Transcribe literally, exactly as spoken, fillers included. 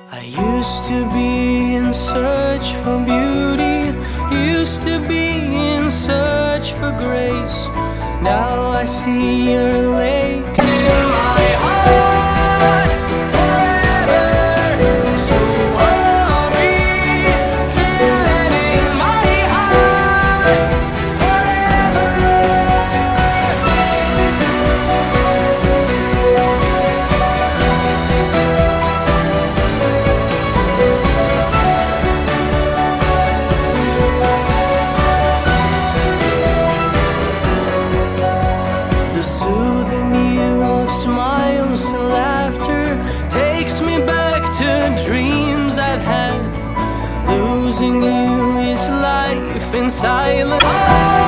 I used to be in search for beauty, used to be in search for grace. Now I see your lake in my heart forever. So I'll be feeling in my heart forever. The soothing you of smiles and laughter takes me back to dreams I've had. Losing you is life in silence.